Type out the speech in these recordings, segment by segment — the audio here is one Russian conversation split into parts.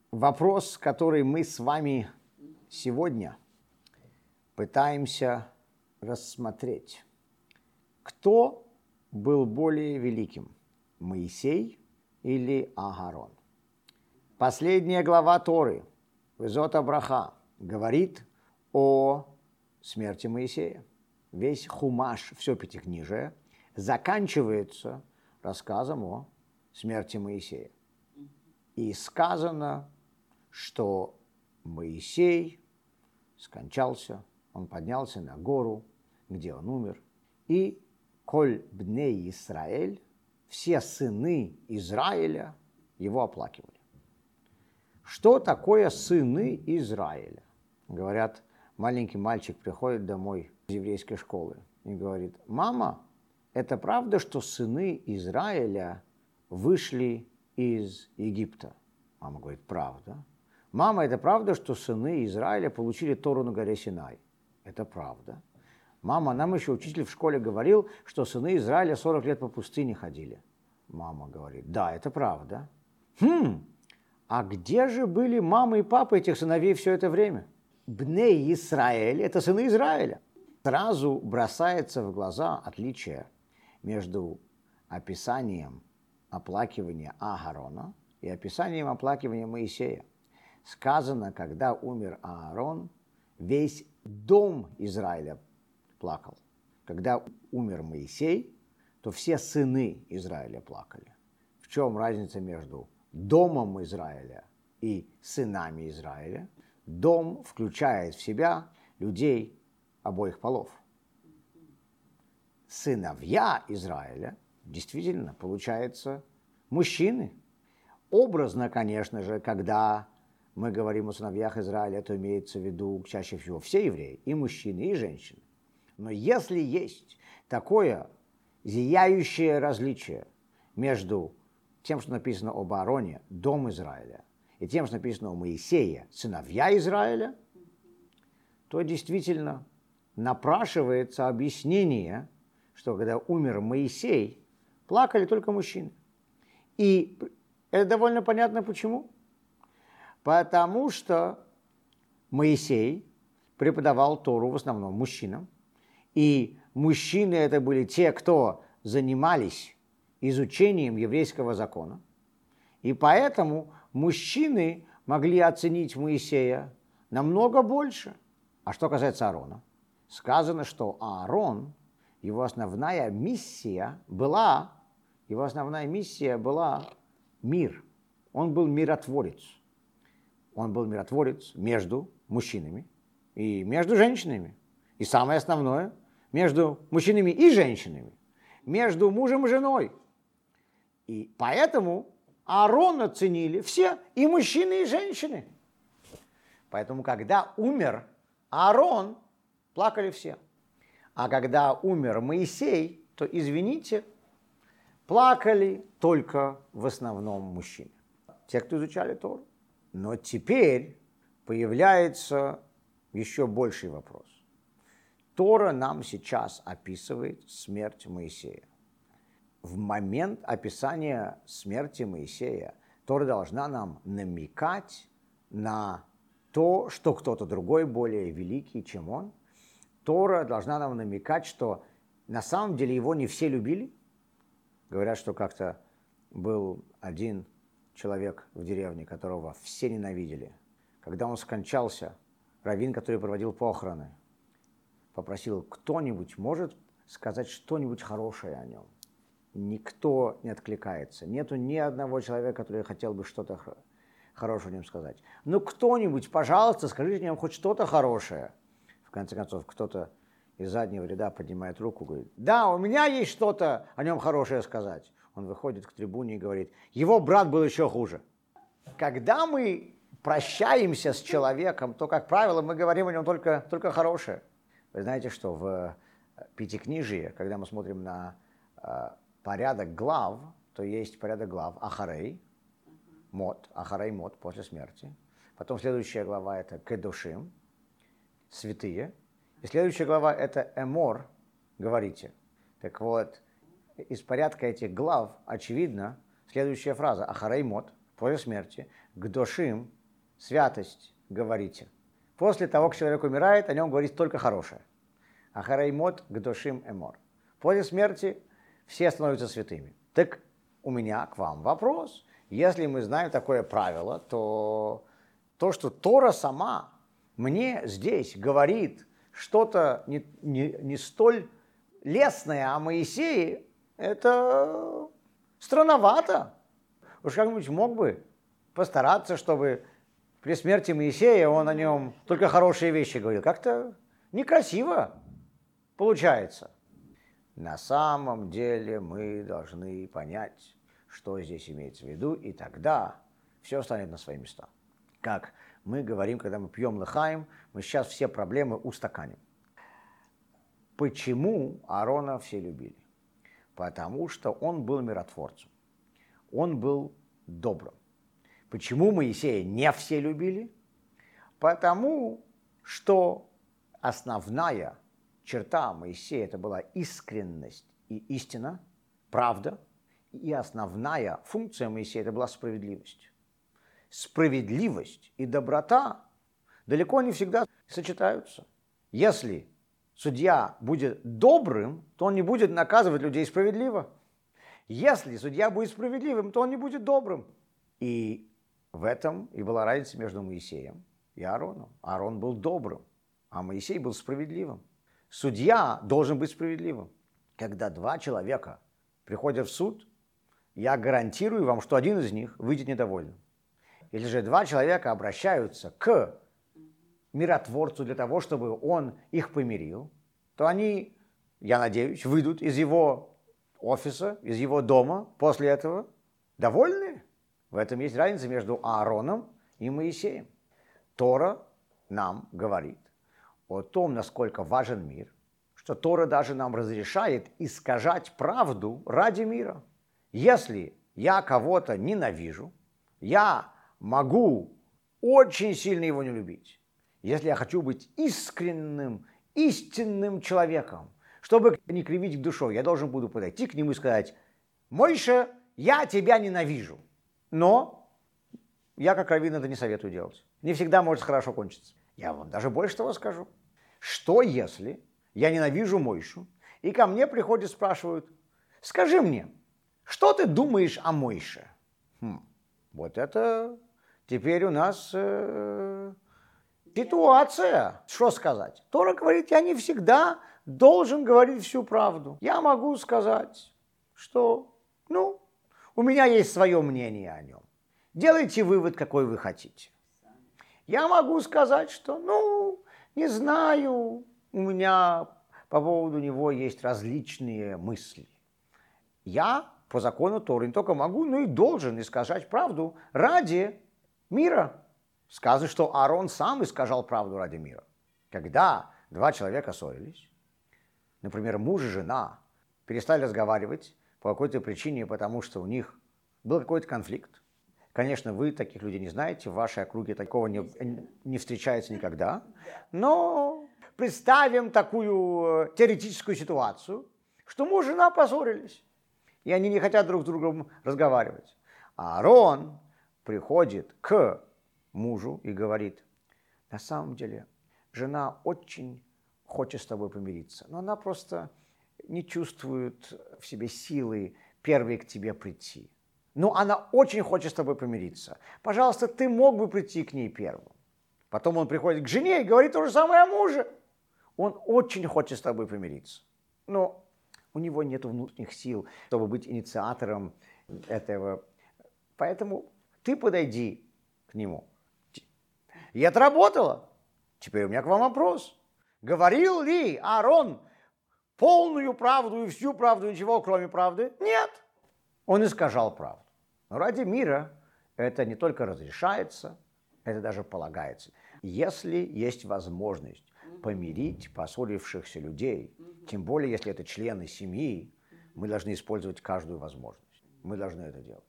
Вопрос, который мы с вами сегодня пытаемся рассмотреть. Кто был более великим, Моисей или Аагарон? Последняя глава Торы, Везот Браха, говорит о смерти Моисея. Весь Хумаш, все Пятикнижие, заканчивается рассказом о смерти Моисея. И сказано, что Моисей скончался, он поднялся на гору, где он умер, и «Коль бней Исраэль», все сыны Израиля его оплакивали. Что такое сыны Израиля? Говорят, маленький мальчик приходит домой из еврейской школы и говорит: «Мама, это правда, что сыны Израиля вышли из Египта?» Мама говорит: «Правда». «Мама, это правда, что сыны Израиля получили Тору на горе Синай?» «Это правда». «Мама, нам еще учитель в школе говорил, что сыны Израиля 40 лет по пустыне ходили». Мама говорит: «Да, это правда». А где же были мама и папа этих сыновей все это время? Бней Исраэль – это сыны Израиля. Сразу бросается в глаза отличие между описанием оплакивания Аагарона и описанием оплакивания Моисея. Сказано, когда умер Аарон, весь дом Израиля плакал. Когда умер Моисей, то все сыны Израиля плакали. В чем разница между домом Израиля и сынами Израиля? Дом включает в себя людей обоих полов. Сыновья Израиля действительно, получается, мужчины. Образно, конечно же, когда мы говорим о сыновьях Израиля, то имеется в виду чаще всего все евреи, и мужчины, и женщины. Но если есть такое зияющее различие между тем, что написано об Аароне, дом Израиля, и тем, что написано о Моисее, сыновья Израиля, то действительно напрашивается объяснение, что когда умер Моисей, плакали только мужчины. И это довольно понятно почему. Потому что Моисей преподавал Тору в основном мужчинам, и мужчины это были те, кто занимались изучением еврейского закона, и поэтому мужчины могли оценить Моисея намного больше. А что касается Аарона, сказано, что Аарон, его основная миссия была мир. Он был миротворец. Он был миротворец между мужчинами и между женщинами. И самое основное, между мужчинами и женщинами, между мужем и женой. И поэтому Аарона ценили все, и мужчины, и женщины. Поэтому, когда умер Аарон, плакали все. А когда умер Моисей, то, извините, плакали только в основном мужчины. Те, кто изучали Тору. Но теперь появляется еще больший вопрос. Тора нам сейчас описывает смерть Моисея. В момент описания смерти Моисея Тора должна нам намекать на то, что кто-то другой более великий, чем он. Тора должна нам намекать, что на самом деле его не все любили. Говорят, что как-то был один человек в деревне, которого все ненавидели. Когда он скончался, раввин, который проводил похороны, попросил: кто-нибудь может сказать что-нибудь хорошее о нем? Никто не откликается. Нету ни одного человека, который хотел бы что-то хорошее о нем сказать. Ну, кто-нибудь, пожалуйста, скажите о нем хоть что-то хорошее. В конце концов, кто-то из заднего ряда поднимает руку и говорит: да, у меня есть что-то о нем хорошее сказать. Он выходит к трибуне и говорит: его брат был еще хуже. Когда мы прощаемся с человеком, то, как правило, мы говорим о нем только хорошее. Вы знаете, что в Пятикнижии, когда мы смотрим на порядок глав, то есть порядок глав Ахарей, Мот, после смерти. Потом следующая глава – это Кедушим, святые. И следующая глава – это Эмор, говорите. Так вот, из порядка этих глав очевидно следующая фраза: Ахарей Мот, после смерти, Гдошим, святость говорите. После того, как человек умирает, о нем говорить только хорошее. Ахараймот гдошим эмор. После смерти все становятся святыми. Так у меня к вам вопрос. Если мы знаем такое правило, то что Тора сама мне здесь говорит что-то не столь лестное о Моисее, это странновато. Уж как-нибудь мог бы постараться, чтобы при смерти Моисея он о нем только хорошие вещи говорил. Как-то некрасиво получается. На самом деле мы должны понять, что здесь имеется в виду, и тогда все станет на свои места. Как мы говорим, когда мы пьем лахаим, мы сейчас все проблемы устаканим. Почему Аарона все любили? Потому что он был миротворцем. Он был добрым. Почему Моисея не все любили? Потому что основная черта Моисея это была искренность и истина, правда, и основная функция Моисея это была справедливость. Справедливость и доброта далеко не всегда сочетаются. Если судья будет добрым, то он не будет наказывать людей справедливо. Если судья будет справедливым, то он не будет добрым. И в этом и была разница между Моисеем и Аароном. Аарон был добрым, а Моисей был справедливым. Судья должен быть справедливым. Когда два человека приходят в суд, я гарантирую вам, что один из них выйдет недовольным. Если же два человека обращаются к миротворцу для того, чтобы он их помирил, то они, я надеюсь, выйдут из его офиса, из его дома после этого довольны. В этом есть разница между Аароном и Моисеем. Тора нам говорит о том, насколько важен мир, что Тора даже нам разрешает искажать правду ради мира. Если я кого-то ненавижу, я могу очень сильно его не любить. Если я хочу быть искренним, истинным человеком, чтобы не кривить душой, я должен буду подойти к нему и сказать: «Мойше, я тебя ненавижу». Но я, как раввин, это не советую делать. Не всегда может хорошо кончиться. Я вам даже больше того скажу. Что если я ненавижу Мойшу, и ко мне приходят, спрашивают: «Скажи мне, что ты думаешь о Мойше?» Вот это теперь у нас ситуация. Что сказать? Тора говорит, я не всегда должен говорить всю правду. Я могу сказать, что, у меня есть свое мнение о нем. Делайте вывод, какой вы хотите. Я могу сказать, что, не знаю, у меня по поводу него есть различные мысли. Я по закону Торы не только могу, но и должен искажать правду ради мира. Сказано, что Аарон сам искажал правду ради мира. Когда два человека ссорились, например, муж и жена перестали разговаривать по какой-то причине, потому что у них был какой-то конфликт. Конечно, вы таких людей не знаете, в вашей округе такого не встречается никогда. Но представим такую теоретическую ситуацию, что муж и жена поссорились, и они не хотят друг с другом разговаривать. А Аарон приходит к мужу и говорит: на самом деле, жена очень хочет с тобой помириться, но она просто не чувствует в себе силы первой к тебе прийти. Но она очень хочет с тобой помириться. Пожалуйста, ты мог бы прийти к ней первым. Потом он приходит к жене и говорит то же самое о муже. Он очень хочет с тобой помириться. Но у него нет внутренних сил, чтобы быть инициатором этого. Поэтому ты подойди к нему. И это работало. Теперь у меня к вам вопрос. Говорил ли Аарон полную правду и всю правду, ничего кроме правды? Нет. Он искажал правду. Но ради мира это не только разрешается, это даже полагается. Если есть возможность помирить поссорившихся людей, тем более если это члены семьи, мы должны использовать каждую возможность. Мы должны это делать.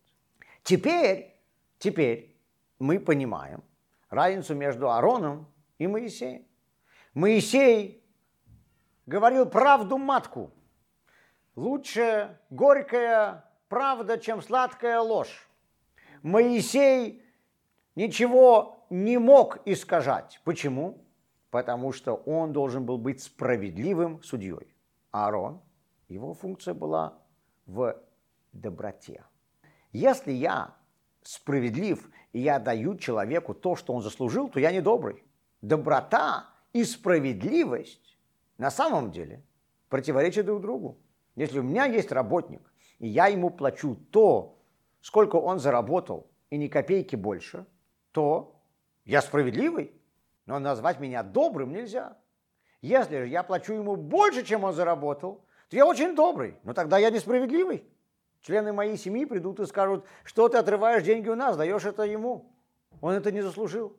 Теперь мы понимаем разницу между Аароном и Моисеем. Моисей говорил правду матку. Лучше горькая правда, чем сладкая ложь. Моисей ничего не мог искажать. Почему? Потому что он должен был быть справедливым судьей. Аарон, его функция была в доброте. Если я справедлив, и я даю человеку то, что он заслужил, то я не добрый. Доброта и справедливость на самом деле противоречат друг другу. Если у меня есть работник, и я ему плачу то, сколько он заработал, и ни копейки больше, то я справедливый, но назвать меня добрым нельзя. Если же я плачу ему больше, чем он заработал, то я очень добрый, но тогда я несправедливый. Члены моей семьи придут и скажут, что ты отрываешь деньги у нас, даешь это ему. Он это не заслужил.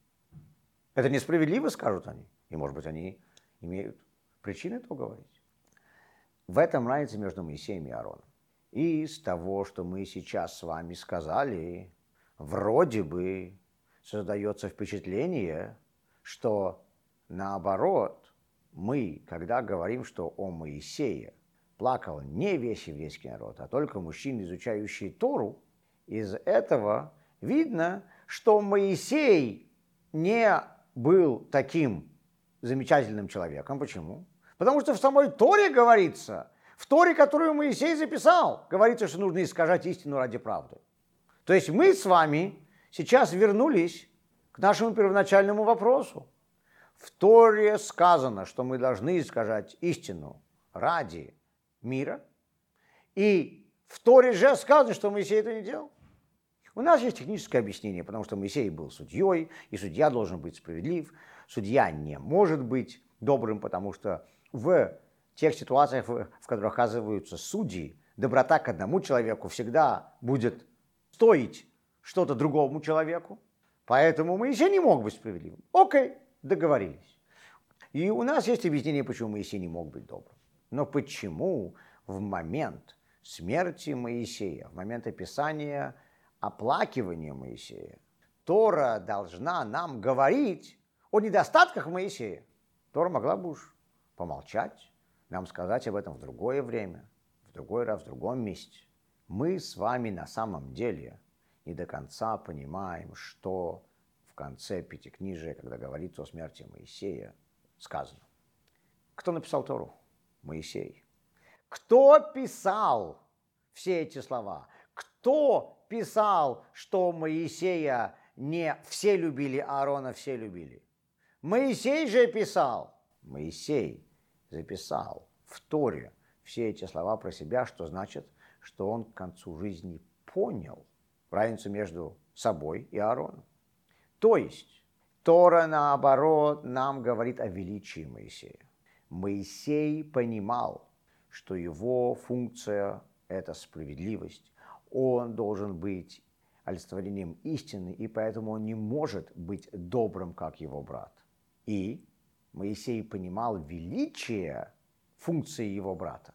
Это несправедливо, скажут они. И, может быть, они имеют причины это говорить. В этом разница между Моисеем и Аароном. И из того, что мы сейчас с вами сказали, вроде бы создается впечатление, что наоборот, мы, когда говорим, что о Моисее плакал не весь еврейский народ, а только мужчины, изучающие Тору, из этого видно, что Моисей не был таким замечательным человеком. Почему? Потому что в самой Торе говорится, в Торе, которую Моисей записал, говорится, что нужно искажать истину ради правды. То есть мы с вами сейчас вернулись к нашему первоначальному вопросу. В Торе сказано, что мы должны искажать истину ради мира, и в Торе же сказано, что Моисей это не делал. У нас есть техническое объяснение, потому что Моисей был судьей, и судья должен быть справедлив. Судья не может быть добрым, потому что в тех ситуациях, в которых оказываются судьи, доброта к одному человеку всегда будет стоить что-то другому человеку. Поэтому Моисей не мог быть справедливым. Окей, договорились. И у нас есть объяснение, почему Моисей не мог быть добрым. Но почему в момент смерти Моисея, в момент описания оплакивания Моисея, Тора должна нам говорить о недостатках Моисея? Тора могла бы уж помолчать, нам сказать об этом в другое время, в другой раз, в другом месте. Мы с вами на самом деле не до конца понимаем, что в конце Пятикнижия, когда говорится о смерти Моисея, сказано. Кто написал Тору? Моисей. Кто писал все эти слова? Кто писал, что Моисея не все любили, а Аарона все любили? Моисей же писал. Моисей записал в Торе все эти слова про себя, что значит, что он к концу жизни понял разницу между собой и Аароном. То есть Тора, наоборот, нам говорит о величии Моисея. Моисей понимал, что его функция – это справедливость. Он должен быть олицетворением истины, и поэтому он не может быть добрым, как его брат. И Моисей понимал величие функции его брата.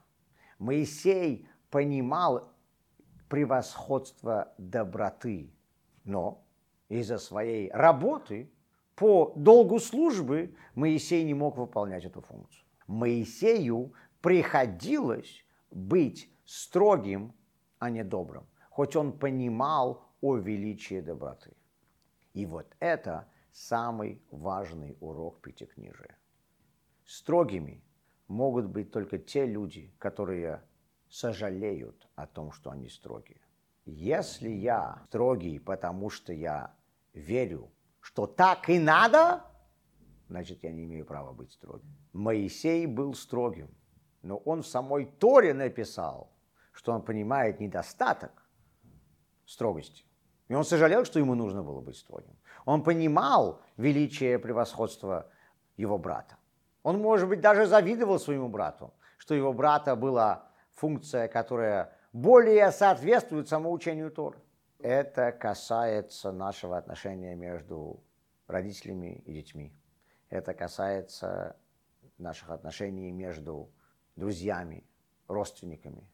Моисей понимал превосходство доброты, но из-за своей работы по долгу службы Моисей не мог выполнять эту функцию. Моисею приходилось быть строгим, а не добрым, хоть он понимал о величии доброты. И вот это самый важный урок Пятикнижия. Строгими могут быть только те люди, которые сожалеют о том, что они строгие. Если я строгий, потому что я верю, что так и надо, значит, я не имею права быть строгим. Моисей был строгим, но он в самой Торе написал, что он понимает недостаток строгости. И он сожалел, что ему нужно было быть строгим. Он понимал величие превосходства его брата. Он, может быть, даже завидовал своему брату, что его брата была функция, которая более соответствует самоучению Торы. Это касается нашего отношения между родителями и детьми. Это касается наших отношений между друзьями, родственниками,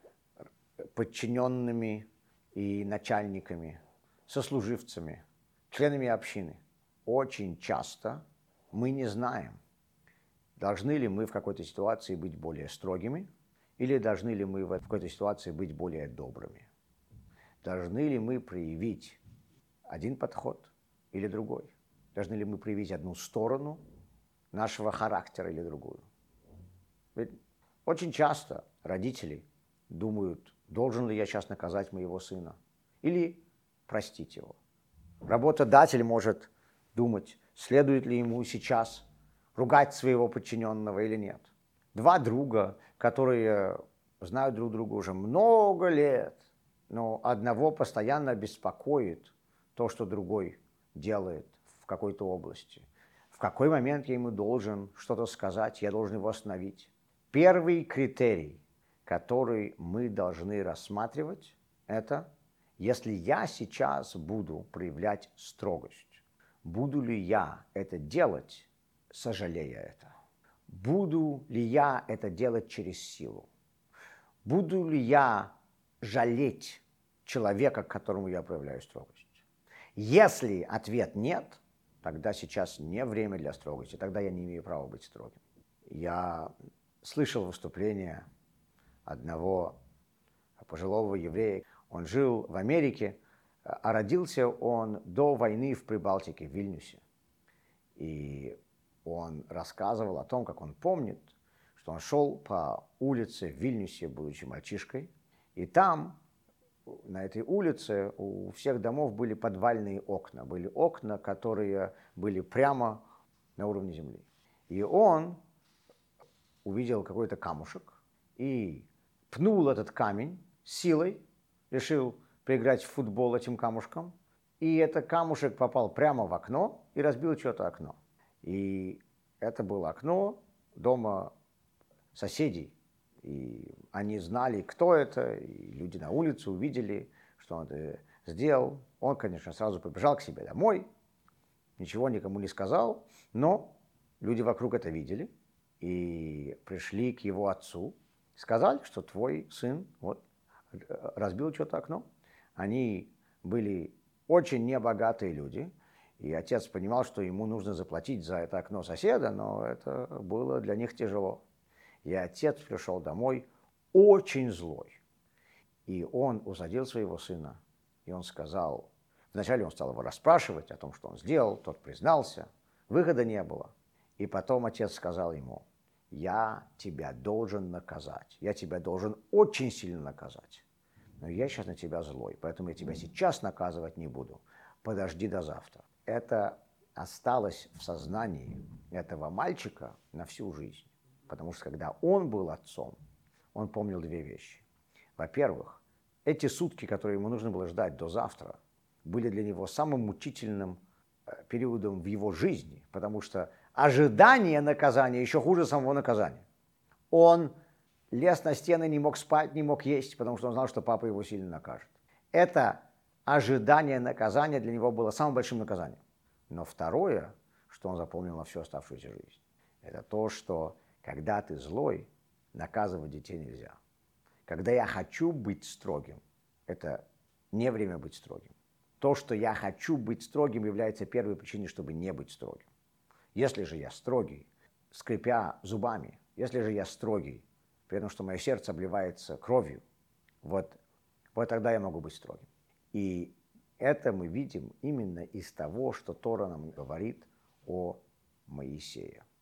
подчиненными и начальниками, сослуживцами, членами общины. Очень часто мы не знаем, должны ли мы в какой-то ситуации быть более строгими, или должны ли мы в какой-то ситуации быть более добрыми. Должны ли мы проявить один подход или другой? Должны ли мы проявить одну сторону нашего характера или другую? Ведь очень часто родители думают, должен ли я сейчас наказать моего сына или простить его. Работодатель может думать, следует ли ему сейчас ругать своего подчиненного или нет. Два друга, которые знают друг друга уже много лет, но одного постоянно беспокоит то, что другой делает в какой-то области. В какой момент я ему должен что-то сказать, я должен его остановить. Первый критерий, который мы должны рассматривать, это если я сейчас буду проявлять строгость, буду ли я это делать, сожалея это? Буду ли я это делать через силу? Буду ли я жалеть человека, к которому я проявляю строгость? Если ответ нет, тогда сейчас не время для строгости, тогда я не имею права быть строгим. Я слышал выступление одного пожилого еврея. Он жил в Америке, а родился он до войны в Прибалтике, в Вильнюсе. И он рассказывал о том, как он помнит, что он шел по улице в Вильнюсе, будучи мальчишкой, и там, на этой улице, у всех домов были подвальные окна. Были окна, которые были прямо на уровне земли. И он увидел какой-то камушек и пнул этот камень силой, решил поиграть в футбол этим камушком, и этот камушек попал прямо в окно и разбил чье-то окно. И это было окно дома соседей. И они знали, кто это, и люди на улице увидели, что он это сделал. Он, конечно, сразу побежал к себе домой, ничего никому не сказал, но люди вокруг это видели и пришли к его отцу, сказали, что твой сын вот разбил что-то окно. Они были очень небогатые люди, и отец понимал, что ему нужно заплатить за это окно соседа, но это было для них тяжело. И отец пришел домой очень злой. И он усадил своего сына, и он сказал, вначале он стал его расспрашивать о том, что он сделал, тот признался, выхода не было. И потом отец сказал ему, я тебя должен наказать, я тебя должен очень сильно наказать. Но я сейчас на тебя злой, поэтому я тебя сейчас наказывать не буду. Подожди до завтра. Это осталось в сознании этого мальчика на всю жизнь. Потому что когда он был отцом, он помнил две вещи. Во-первых, эти сутки, которые ему нужно было ждать до завтра, были для него самым мучительным периодом в его жизни, потому что ожидание наказания еще хуже самого наказания. Он лез на стены, не мог спать, не мог есть, потому что он знал, что папа его сильно накажет. Это ожидание наказания для него было самым большим наказанием. Но второе, что он запомнил на всю оставшуюся жизнь, это то, что когда ты злой, наказывать детей нельзя. Когда я хочу быть строгим, это не время быть строгим. То, что я хочу быть строгим, является первой причиной, чтобы не быть строгим. Если же я строгий, скрипя зубами, если же я строгий, при том, что мое сердце обливается кровью, вот тогда я могу быть строгим. И это мы видим именно из того, что Тора нам говорит о Моисее.